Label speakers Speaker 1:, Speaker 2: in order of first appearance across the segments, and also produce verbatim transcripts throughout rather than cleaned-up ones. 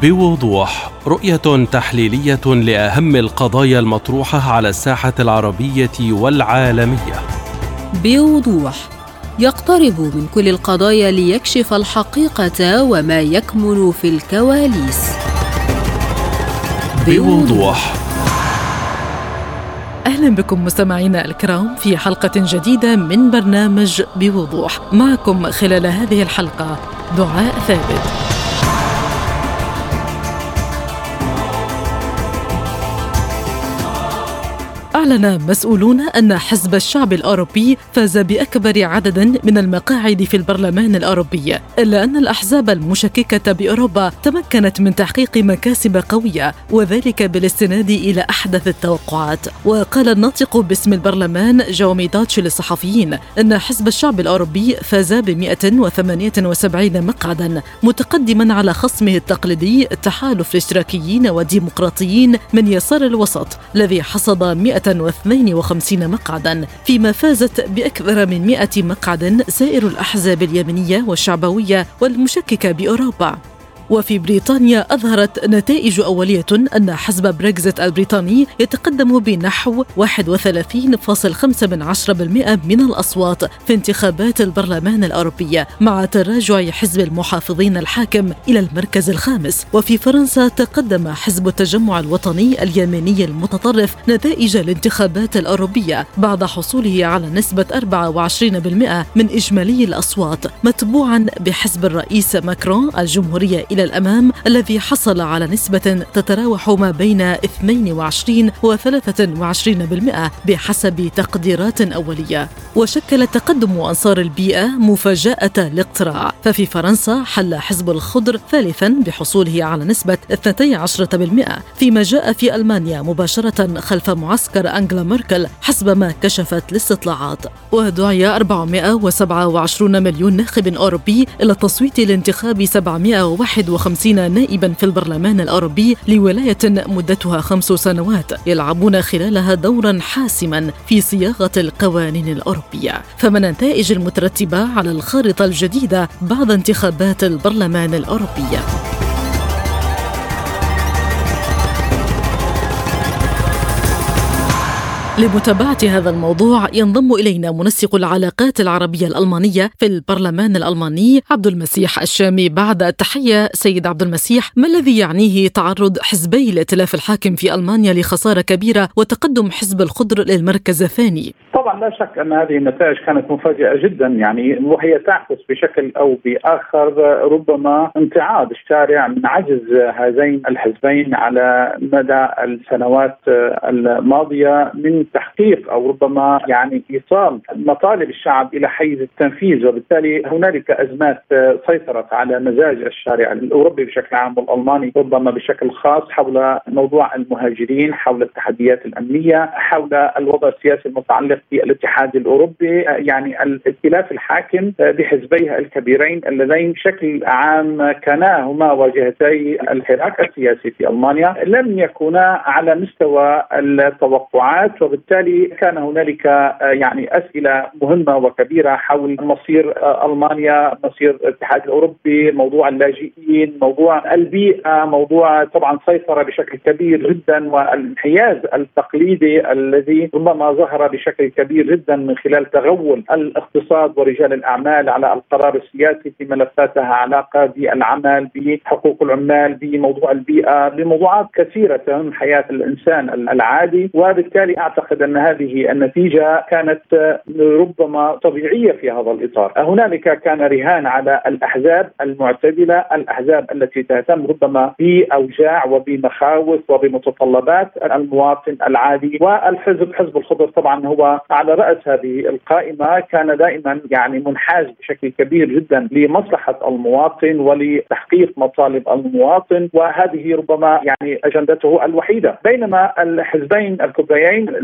Speaker 1: بوضوح، رؤية تحليلية لأهم القضايا المطروحة على الساحة العربية والعالمية.
Speaker 2: بوضوح، يقترب من كل القضايا ليكشف الحقيقة وما يكمن في الكواليس. بوضوح.
Speaker 3: أهلا بكم مستمعينا الكرام في حلقة جديدة من برنامج بوضوح. معكم خلال هذه الحلقة دعاء ثابت. أعلن مسؤولون أن حزب الشعب الأوروبي فاز بأكبر عدد من المقاعد في البرلمان الأوروبي، إلا أن الأحزاب المشككة بأوروبا تمكنت من تحقيق مكاسب قوية، وذلك بالاستناد إلى أحدث التوقعات. وقال الناطق باسم البرلمان جومي داتش للصحفيين أن حزب الشعب الأوروبي فاز ب مئة وثمانية وسبعين مقعدا، متقدما على خصمه التقليدي تحالف الاشتراكيين والديمقراطيين من يسار الوسط الذي حصد مئة واثنين وخمسين مقعدا، فيما فازت بأكثر من مئة مقعد سائر الأحزاب اليمنية والشعبوية والمشككة بأوروبا. وفي بريطانيا أظهرت نتائج أولية أن حزب بريكزيت البريطاني يتقدم بنحو واحد وثلاثين فاصلة خمسة بالمئة من الأصوات في انتخابات البرلمان الأوروبي، مع تراجع حزب المحافظين الحاكم إلى المركز الخامس. وفي فرنسا تقدم حزب التجمع الوطني اليميني المتطرف نتائج الانتخابات الأوروبية بعد حصوله على نسبة أربعة وعشرين بالمئة من إجمالي الأصوات، متبوعا بحزب الرئيس ماكرون الجمهورية إلى الأمام الذي حصل على نسبة تتراوح ما بين اثنين وعشرين وثلاثة وعشرين بالمئة بحسب تقديرات أولية. وشكل تقدم أنصار البيئة مفاجأة الاقتراع، ففي فرنسا حل حزب الخضر ثالثا بحصوله على نسبة اثنتي عشرة بالمئة، فيما جاء في ألمانيا مباشرة خلف معسكر أنغلا ميركل حسب ما كشفت الاستطلاعات. ودعي أربعمئة وسبعة وعشرين مليون ناخب أوروبي إلى التصويت لانتخاب سبعمئة وواحد وخمسين نائبا في البرلمان الأوروبي لولاية مدتها خمس سنوات يلعبون خلالها دورا حاسما في صياغة القوانين الأوروبية. فما النتائج المترتبة على الخارطة الجديدة بعد انتخابات البرلمان الأوروبي؟ لمتابعة هذا الموضوع ينضم إلينا منسق العلاقات العربية الألمانية في البرلمان الألماني عبد المسيح الشامي. بعد التحية سيد عبد المسيح، ما الذي يعنيه تعرض حزبي الائتلاف الحاكم في ألمانيا لخسارة كبيرة وتقدم حزب الخضر للمركز الثاني؟
Speaker 4: طبعا لا شك أن هذه النتائج كانت مفاجئة جدا، يعني وهي تعكس بشكل أو بآخر ربما امتعاض الشارع من عجز هذين الحزبين على مدى السنوات الماضية من تحقيق أو ربما يعني إيصال مطالب الشعب إلى حيز التنفيذ. وبالتالي هنالك أزمات سيطرت على مزاج الشارع الأوروبي بشكل عام والألماني ربما بشكل خاص، حول موضوع المهاجرين، حول التحديات الأمنية، حول الوضع السياسي المتعلق بالاتحاد الأوروبي. يعني الائتلاف الحاكم بحزبيه الكبيرين اللذين بشكل عام كانا هما واجهتي الحراك السياسي في ألمانيا لم يكونا على مستوى التوقعات، وبالتالي كان هنالك يعني أسئلة مهمة وكبيرة حول مصير ألمانيا، مصير الاتحاد الأوروبي، موضوع اللاجئين، موضوع البيئة، موضوع طبعا سيطرة بشكل كبير جدا، والانحياز التقليدي الذي ربما ظهر بشكل كبير جدا من خلال تغول الاقتصاد ورجال الأعمال على القرار السياسي في ملفات لها علاقة بالعمل، بحقوق العمال، بموضوع البيئة، بموضوعات كثيرة من حياة الإنسان العادي. وبالتالي أعتقد أن هذه النتيجة كانت ربما طبيعية في هذا الإطار. هنالك كان رهان على الأحزاب المعتدلة، الأحزاب التي تهتم ربما بأوجاع وبمخاوف وبمتطلبات المواطن العادي، والحزب حزب الخضر طبعا هو على رأس هذه القائمة، كان دائما يعني منحاز بشكل كبير جدا لمصلحة المواطن ولتحقيق مطالب المواطن، وهذه ربما يعني أجندته الوحيدة. بينما الحزبين الكبريين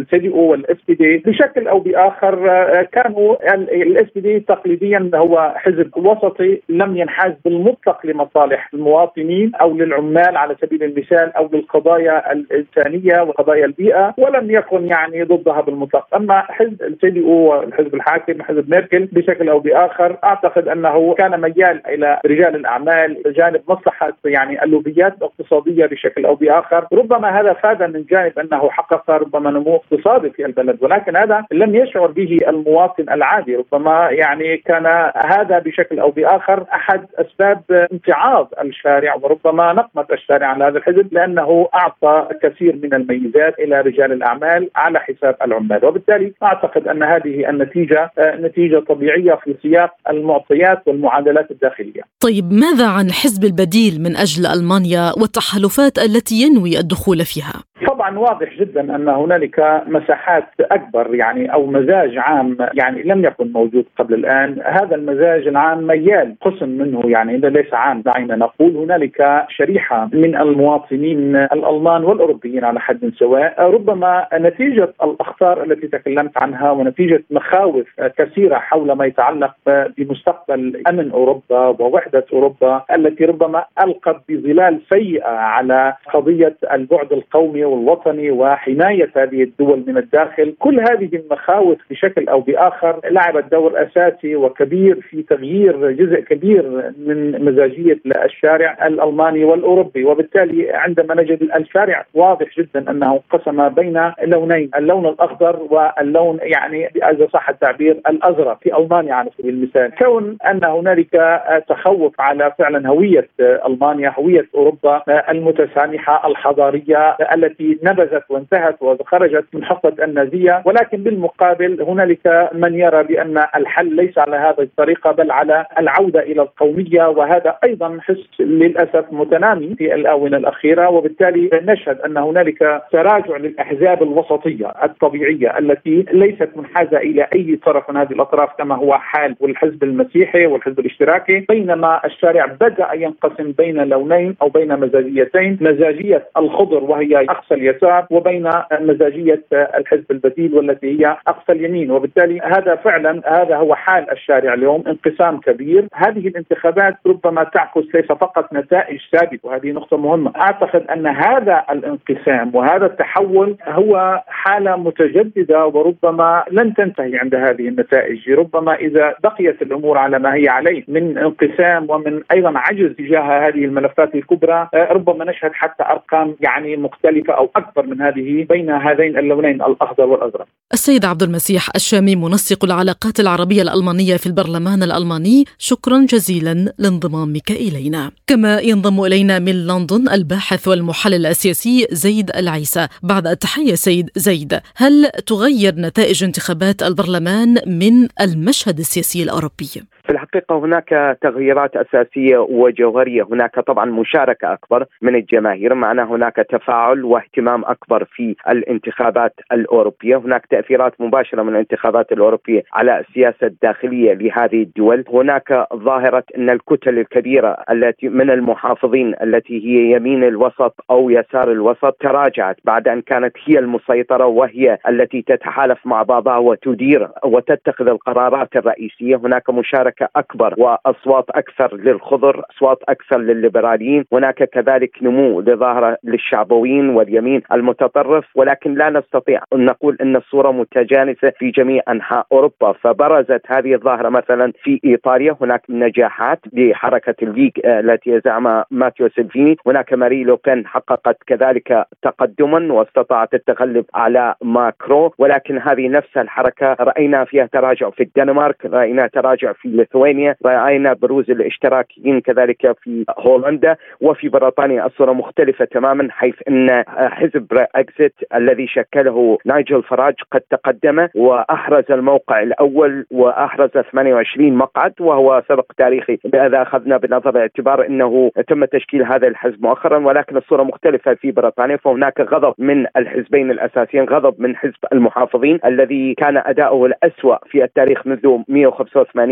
Speaker 4: السي دي او والاس بي دي بشكل او باخر كانوا الاس بي دي تقليديا هو حزب وسطي لم ينحاز بالمطلق لمصالح المواطنين او للعمال على سبيل المثال او للقضايا الانسانيه وقضايا البيئه، ولم يكن يعني ضدها بالمطلق. اما حزب السي دي او الحزب الحاكم حزب ميركل بشكل او باخر اعتقد انه كان ميال الى رجال الاعمال بجانب مصلحه يعني اللوبيات الاقتصاديه بشكل او باخر. ربما هذا فاد من جانب انه حقق ربما نمو اقتصادي في البلد، ولكن هذا لم يشعر به المواطن العادي. ربما يعني كان هذا بشكل او باخر احد اسباب امتعاض الشارع وربما نقمه الشارع على هذا الحزب، لانه اعطى كثير من الميزات الى رجال الاعمال على حساب العمال، وبالتالي اعتقد ان هذه النتيجه نتيجه طبيعيه في سياق المعطيات والمعادلات الداخليه.
Speaker 3: طيب ماذا عن حزب البديل من اجل المانيا والتحالفات التي ينوي الدخول فيها؟
Speaker 4: طبعا واضح جدا ان هنالك مساحات اكبر يعني او مزاج عام يعني لم يكن موجود قبل الان. هذا المزاج العام ميال قسم منه يعني اذا ليس عام دعينا نقول هنالك شريحه من المواطنين الالمان والاوروبيين على حد سواء، ربما نتيجه الاخطار التي تكلمت عنها ونتيجه مخاوف كثيره حول ما يتعلق بمستقبل امن اوروبا ووحده اوروبا التي ربما القت بظلال سيئه على قضيه البعد القومي والوطني وحماية هذه الدول من الداخل. كل هذه المخاوف بشكل أو بآخر لعبت دور أساسي وكبير في تغيير جزء كبير من مزاجية الشارع الألماني والأوروبي، وبالتالي عندما نجد الشارع واضح جدا أنه قسم بين لونين، اللون الأخضر واللون يعني إذا صح التعبير الأزرق في ألمانيا على سبيل المثال. كون أن هنالك تخوف على فعلا هوية ألمانيا هوية أوروبا المتسامحة الحضارية التي نبذت وانتهت وخرجت من حقبة النازية، ولكن بالمقابل هنالك من يرى بأن الحل ليس على هذه الطريقة بل على العودة إلى القومية، وهذا أيضا حس للأسف متنامي في الآونة الأخيرة. وبالتالي نشهد أن هنالك تراجع للأحزاب الوسطية الطبيعية التي ليست منحازة إلى أي طرف من هذه الأطراف كما هو حال والحزب المسيحي والحزب الاشتراكي، بينما الشارع بدأ ينقسم بين لونين أو بين مزاجيتين، مزاجية الخضر وهي أقصى اليسار وبين مزاجية الحزب البديل والتي هي أقصى اليمين. وبالتالي هذا فعلا هذا هو حال الشارع اليوم، انقسام كبير. هذه الانتخابات ربما تعكس ليس فقط نتائج ثابتة، وهذه نقطة مهمة. أعتقد أن هذا الانقسام وهذا التحول هو حالة متجددة وربما لن تنتهي عند هذه النتائج. ربما إذا بقيت الأمور على ما هي عليه من انقسام ومن أيضا عجز تجاه هذه الملفات الكبرى، ربما نشهد حتى أرقام يعني مختلفة أو أكبر من هذه بين هذين اللونين الأخضر والأزرق.
Speaker 3: السيد عبد المسيح الشامي منسق العلاقات العربية الألمانية في البرلمان الألماني، شكرا جزيلا لانضمامك إلينا. كما ينضم إلينا من لندن الباحث والمحلل السياسي زيد العيسى. بعد التحية سيد زيد، هل تغير نتائج انتخابات البرلمان من المشهد السياسي الأوروبي؟
Speaker 5: في الحقيقة هناك تغييرات أساسية وجوهرية. هناك طبعا مشاركة أكبر من الجماهير، معناه هناك تفاعل واهتمام أكبر في الانتخابات الأوروبية. هناك تأثيرات مباشرة من الانتخابات الأوروبية على السياسة الداخلية لهذه الدول. هناك ظاهرة أن الكتل الكبيرة التي من المحافظين التي هي يمين الوسط أو يسار الوسط تراجعت بعد أن كانت هي المسيطرة وهي التي تتحالف مع بعضها وتدير وتتخذ القرارات الرئيسية. هناك مشاركة أكبر وأصوات أكثر للخضر، أصوات أكثر للليبراليين. هناك كذلك نمو لظاهرة للشعبويين واليمين المتطرف، ولكن لا نستطيع أن نقول أن الصورة متجانسة في جميع أنحاء أوروبا. فبرزت هذه الظاهرة مثلا في إيطاليا، هناك نجاحات لحركة الليج التي يزعمها ماتيو سلفيني. هناك ماري لوبين حققت كذلك تقدما واستطاعت التغلب على ماكرو، ولكن هذه نفس الحركة رأينا فيها تراجع في الدنمارك، رأينا تراجع في ليثوانيا، رأينا بروز الاشتراكيين كذلك في هولندا. وفي بريطانيا الصورة مختلفة تماما، حيث أن حزب بريكزيت الذي شكله نايجل فراج قد تقدم وأحرز الموقع الأول وأحرز ثمانية وعشرين مقعد، وهو سبق تاريخي إذا أخذنا بنظر الاعتبار أنه تم تشكيل هذا الحزب مؤخرا. ولكن الصورة مختلفة في بريطانيا، فهناك غضب من الحزبين الأساسيين، غضب من حزب المحافظين الذي كان أداؤه الأسوأ في التاريخ منذ مئة وخمسة وثمانين سنة.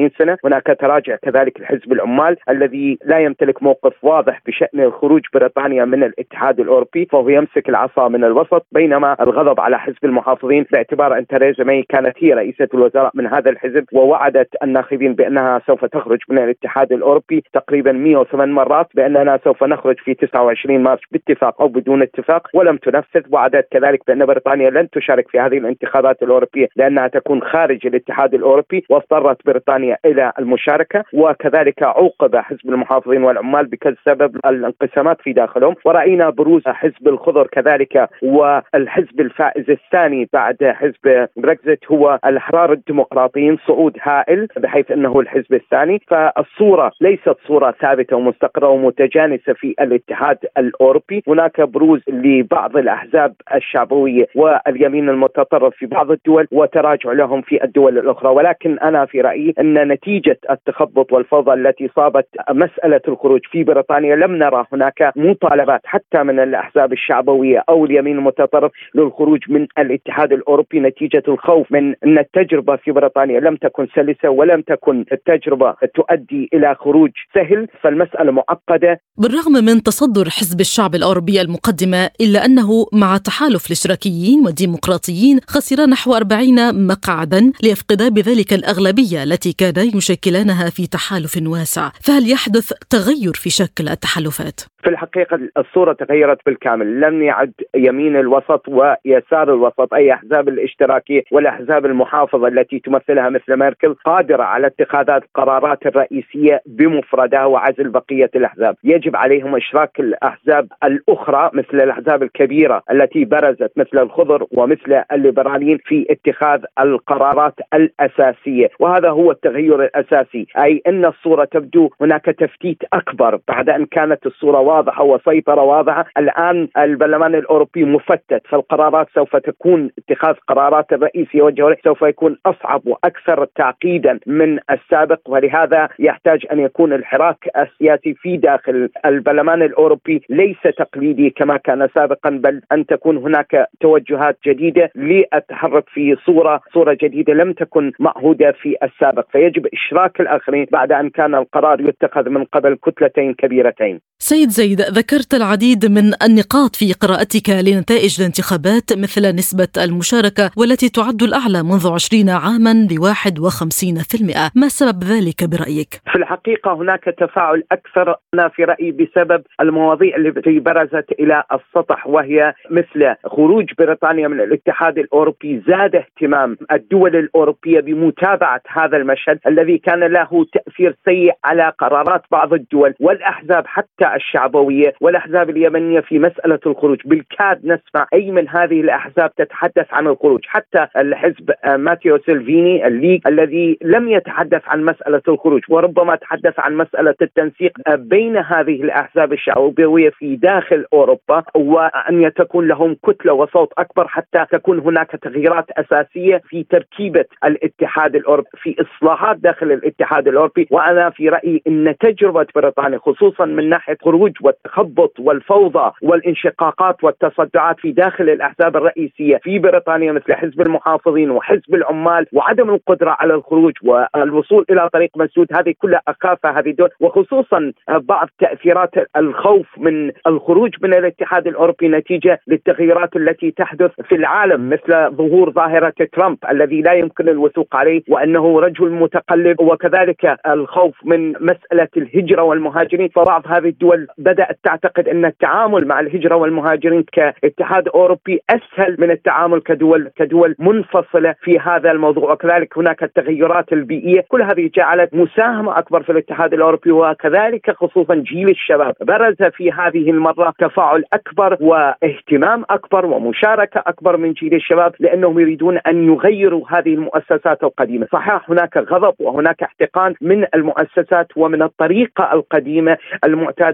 Speaker 5: هناك تراجع كذلك الحزب العمال الذي لا يمتلك موقف واضح بشأن خروج بريطانيا من الاتحاد الأوروبي، فهو يمسك العصا من الوسط، بينما الغضب على حزب المحافظين باعتبار أن تيريزا ماي كانت هي رئيسة الوزراء من هذا الحزب ووعدت الناخبين بأنها سوف تخرج من الاتحاد الأوروبي تقريبا مئة وثمان مرات بأننا سوف نخرج في تسعة وعشرين مارس باتفاق أو بدون اتفاق، ولم تنفذ. وعدت كذلك بأن بريطانيا لن تشارك في هذه الانتخابات الأوروبية لأنها تكون خارج الاتحاد الأوروبي، واضطرت بريطانيا إلى المشاركة. وكذلك عوقب حزب المحافظين والعمال بسبب الانقسامات في داخلهم، ورأينا بروز حزب الخضر كذلك، والحزب الفائز الثاني بعد حزب بريكزيت هو الأحرار الديمقراطيين، صعود هائل بحيث أنه الحزب الثاني. فالصورة ليست صورة ثابتة ومستقرة ومتجانسة في الاتحاد الأوروبي، هناك بروز لبعض الأحزاب الشعبوية واليمين المتطرف في بعض الدول وتراجع لهم في الدول الأخرى. ولكن أنا في رأيي أن نتيجة التخبط والفوضى التي صابت مسألة الخروج في بريطانيا لم نرى هناك مطالبات حتى من الأحزاب الشعبوية أو اليمين المتطرف للخروج من الاتحاد الأوروبي، نتيجة الخوف من أن التجربة في بريطانيا لم تكن سلسة ولم تكن التجربة تؤدي إلى خروج سهل، فالمسألة معقدة.
Speaker 3: بالرغم من تصدر حزب الشعب الأوروبي المقدمة، إلا أنه مع تحالف الاشتراكيين والديمقراطيين خسر نحو أربعين مقعدا ليفقدا بذلك الأغلبية التي كانا يشكلانها في تحالف واسع. فهل يحدث تغير في شكل التحالفات؟
Speaker 5: في الحقيقة الصورة تغيرت بالكامل، لم يعد يمين الوسط ويسار الوسط أي أحزاب الاشتراكية والأحزاب المحافظة التي تمثلها مثل ميركل قادرة على اتخاذ القرارات الرئيسية بمفردها وعزل بقية الأحزاب. يجب عليهم إشراك الأحزاب الأخرى مثل الأحزاب الكبيرة التي برزت مثل الخضر ومثل الليبراليين في اتخاذ القرارات الأساسية، وهذا هو التغير الأساسي. أي أن الصورة تبدو هناك تفتيت أكبر بعد أن كانت الصورة واضحة وسيطرة واضحة. الآن البرلمان الأوروبي مفتت، فالقرارات سوف تكون اتخاذ قرارات الرئيسية والجوهرية سوف يكون أصعب وأكثر تعقيدا من السابق، ولهذا يحتاج أن يكون الحراك السياسي في داخل البرلمان الأوروبي ليس تقليدي كما كان سابقا، بل أن تكون هناك توجهات جديدة للتحرك في صورة صورة جديدة لم تكن معهودة في السابق، فيجب إشراك الآخرين بعد أن كان القرار يتخذ من قبل كتلتين كبيرتين.
Speaker 3: سيد زيد، ذكرت العديد من النقاط في قراءتك لنتائج الانتخابات مثل نسبة المشاركة والتي تعد الأعلى منذ عشرين عاما بواحد وخمسين في المئة، ما سبب ذلك برأيك؟
Speaker 5: في الحقيقة هناك تفاعل أكثر أنا في رأيي بسبب المواضيع التي برزت إلى السطح، وهي مثل خروج بريطانيا من الاتحاد الأوروبي. زاد اهتمام الدول الأوروبية بمتابعة هذا المشهد الذي كان له تأثير سيء على قرارات بعض الدول والأحزاب حتى الشعبوية والأحزاب اليمنية في مسألة الخروج. بالكاد نسمع أي من هذه الأحزاب تتحدث عن الخروج، حتى الحزب ماتيو سيلفيني الليغ الذي لم يتحدث عن مسألة الخروج وربما تحدث عن مسألة التنسيق بين هذه الأحزاب الشعبوية في داخل أوروبا، وأن تكون لهم كتلة وصوت أكبر حتى تكون هناك تغييرات أساسية في تركيبة الاتحاد الأوروبي، في إصلاحات داخل الاتحاد الأوروبي. وأنا في رأيي أن تجربة بريطانيا خصوصا من ناحية خروج والتخبط والفوضى والانشقاقات والتصدعات في داخل الأحزاب الرئيسية في بريطانيا مثل حزب المحافظين وحزب العمال وعدم القدرة على الخروج والوصول إلى طريق مسدود، هذه كلها أخافة هذه الدول، وخصوصا بعض تأثيرات الخوف من الخروج من الاتحاد الأوروبي نتيجة للتغييرات التي تحدث في العالم مثل ظهور ظاهرة ترامب الذي لا يمكن الوثوق عليه وأنه رجل متقلب، وكذلك الخوف من مسألة الهجرة والمهاجرين. فبعض هذه الدول بدأت تعتقد أن التعامل مع الهجرة والمهاجرين كاتحاد أوروبي أسهل من التعامل كدول كدول منفصلة في هذا الموضوع. وكذلك هناك التغيرات البيئية، كل هذه جعلت مساهمة أكبر في الاتحاد الأوروبي، وكذلك خصوصا جيل الشباب برز في هذه المرة تفاعل أكبر واهتمام أكبر ومشاركة أكبر من جيل الشباب، لأنهم يريدون أن يغيروا هذه المؤسسات القديمة. صحيح هناك غضب وهناك احتقان من المؤسسات ومن الطريقة القديمة المعتادة في التعامل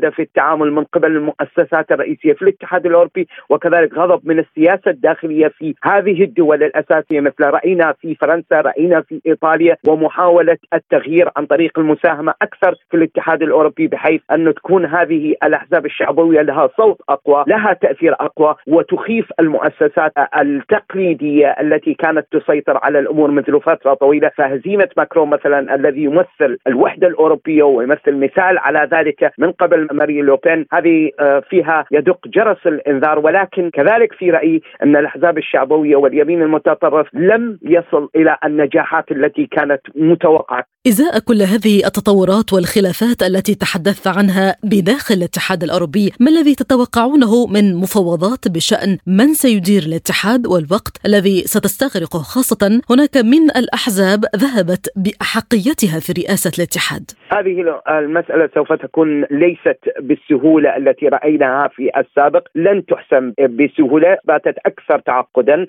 Speaker 5: التعامل من قبل المؤسسات الرئيسية في الاتحاد الأوروبي، وكذلك غضب من السياسة الداخلية في هذه الدول الأساسية، مثل رأينا في فرنسا، رأينا في إيطاليا، ومحاولة التغيير عن طريق المساهمة أكثر في الاتحاد الأوروبي، بحيث أن تكون هذه الأحزاب الشعبوية لها صوت أقوى، لها تأثير أقوى، وتخيف المؤسسات التقليدية التي كانت تسيطر على الأمور منذ فترة طويلة. فهزيمة ماكرون مثلا الذي يمثل الوحدة الأوروبية ويمثل مثال على ذلك من قبل مارين لوبين، هذه فيها يدق جرس الإنذار. ولكن كذلك في رأيي أن الأحزاب الشعبوية واليمين المتطرف لم يصل إلى النجاحات التي كانت متوقعة.
Speaker 3: إزاء كل هذه التطورات والخلافات التي تحدثت عنها بداخل الاتحاد الأوروبي، ما الذي تتوقعونه من مفاوضات بشأن من سيدير الاتحاد والوقت الذي ستستغرقه؟ خاصة هناك من الأحزاب ذهبت بأحقيتها في رئاسة الاتحاد.
Speaker 5: هذه المسألة سوف تكون ليست بالسهولة التي رأيناها في السابق، لن تحسم بسهولة، باتت أكثر تعقدا،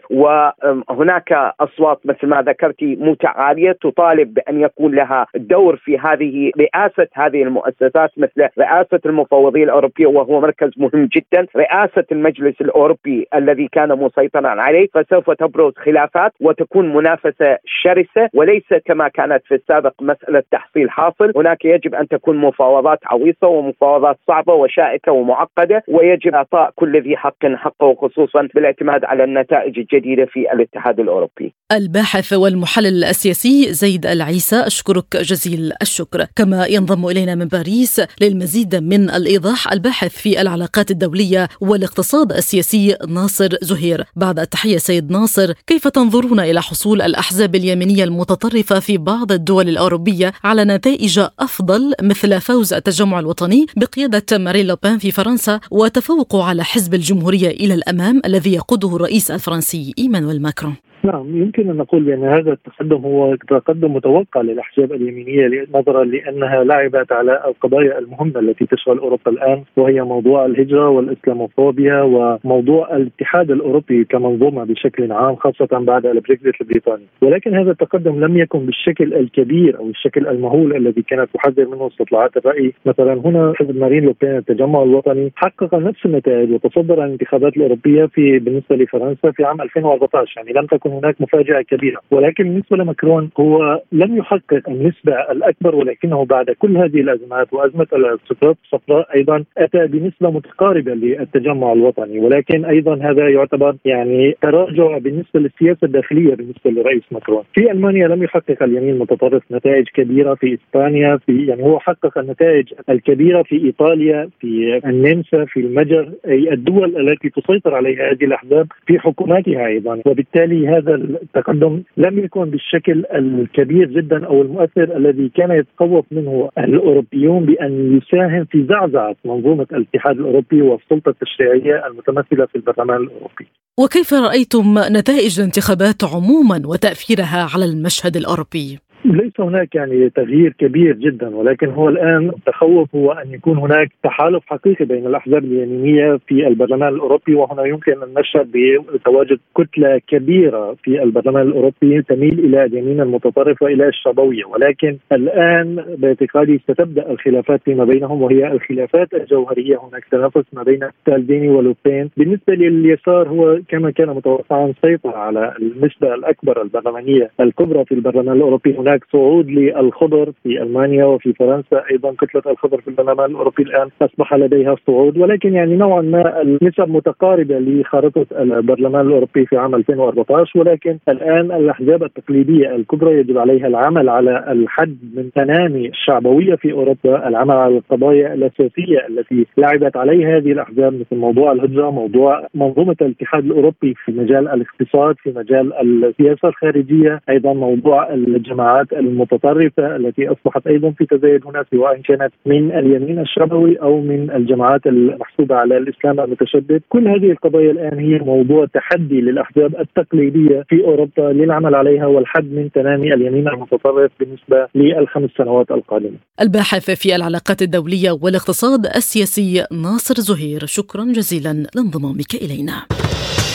Speaker 5: وهناك أصوات مثل ما ذكرتي متعالية تطالب بأن يكون لها دور في هذه رئاسة هذه المؤسسات، مثل رئاسة المفوضية الأوروبية وهو مركز مهم جدا، رئاسة المجلس الأوروبي الذي كان مسيطرا عليه. فسوف تبرز خلافات وتكون منافسة شرسة، وليس كما كانت في السابق مسألة تحصيل حاصل. هناك يجب أن تكون مفاوضات عويصة ومفاوضات صعبة وشائكة ومعقدة، ويجب إعطاء كل ذي حق حقه، خصوصا بالاعتماد على النتائج الجديدة في الاتحاد الأوروبي.
Speaker 3: الباحث والمحلل السياسي زيد العيسى، أشكرك جزيل الشكر. كما ينضم إلينا من باريس للمزيد من الإيضاح الباحث في العلاقات الدولية والاقتصاد السياسي ناصر زهير. بعد التحية سيد ناصر، كيف تنظرون إلى حصول الأحزاب اليمينية المتطرفة في بعض الدول الأوروبية على نتائج أفضل مثل فوز التجمع الوطني بقيادة مارين لوبين في فرنسا وتفوقه على حزب الجمهورية إلى الأمام الذي يقوده الرئيس الفرنسي إيمانويل ماكرون؟
Speaker 6: نعم، يمكن أن نقول بأن هذا التقدم هو تقدم متوقع للأحزاب اليمينية، نظرا لأنها لعبت على القضايا المهمة التي تشغل أوروبا الآن، وهي موضوع الهجرة والإسلاموفوبيا وموضوع الاتحاد الأوروبي كمنظومة بشكل عام، خاصة بعد البريكزيت البريطاني. ولكن هذا التقدم لم يكن بالشكل الكبير أو الشكل المهول الذي كانت تحذر منه استطلاعات الرأي. مثلا هنا حزب مارين لوبين التجمع الوطني حقق نفس النتائج وتصدر الانتخابات الأوروبية في بالنسبة لفرنسا في عام ألفين وأربعة عشر، يعني لم تكن هناك مفاجأة كبيرة. ولكن بالنسبة لماكرون هو لم يحقق النسبة الأكبر، ولكنه بعد كل هذه الأزمات وأزمة السقراط الصفراء أيضا أتى بنسبة متقاربة للتجمع الوطني. ولكن أيضا هذا يعتبر يعني تراجع بالنسبة للسياسة الداخلية بالنسبة لرئيس ماكرون. في ألمانيا لم يحقق اليمين المتطرف نتائج كبيرة، في إسبانيا في يعني هو حقق النتائج الكبيرة في إيطاليا، في النمسا، في المجر، أي الدول التي تسيطر عليها هذه الأحزاب في حكوماتها أيضا. وبالتالي هذا التقدم لم يكن بالشكل الكبير جدا أو المؤثر الذي كان يتخوف منه الأوروبيون بأن يساهم في زعزعة منظومة الاتحاد الأوروبي والسلطة التشريعية المتمثلة في البرلمان الأوروبي.
Speaker 3: وكيف رأيتم نتائج الانتخابات عموما وتأثيرها على المشهد الأوروبي؟
Speaker 6: ليس هناك يعني تغيير كبير جدا، ولكن هو الآن التخوف هو أن يكون هناك تحالف حقيقي بين الأحزاب اليمينية في البرلمان الأوروبي، وهنا يمكن أن نشهد بتواجد كتلة كبيرة في البرلمان الأوروبي تميل إلى اليمين المتطرف وإلى الشعبوية. ولكن الآن باعتقادي ستبدأ الخلافات فيما بينهم، وهي الخلافات الجوهرية. هناك تنافس ما بين سالفيني ولوبين. بالنسبة لليسار هو كما كان متوقعا سيطر على النسبة الأكبر البرلمانية الكبرى في البرلمان الأوروبي. هناك صعود للخضر في ألمانيا وفي فرنسا، أيضا كتلة الخضر في البرلمان الأوروبي الآن أصبح لديها صعود، ولكن يعني نوعا ما النسب متقاربة لخارطة البرلمان الأوروبي في عام ألفين وأربعة عشر. ولكن الآن الأحزاب التقليدية الكبرى يجب عليها العمل على الحد من تنامي الشعبوية في أوروبا، العمل على القضايا الأساسية التي لعبت عليها هذه الأحزاب، مثل موضوع الهجرة، موضوع منظومة الاتحاد الأوروبي في مجال الاقتصاد، في مجال السياسة الخارجية، أيضا موضوع الجماعات المتطرفة التي أصبحت أيضا في تزايد هنا، سواء كانت من اليمين الشعبوي أو من الجماعات المحسوبة على الإسلام المتشدد. كل هذه القضايا الآن هي موضوع تحدي للأحزاب التقليدية في أوروبا للعمل عليها والحد من تنامي اليمين المتطرف بالنسبة للخمس سنوات القادمة.
Speaker 3: الباحث في العلاقات الدولية والاقتصاد السياسي ناصر زهير، شكرا جزيلا لانضمامك إلينا.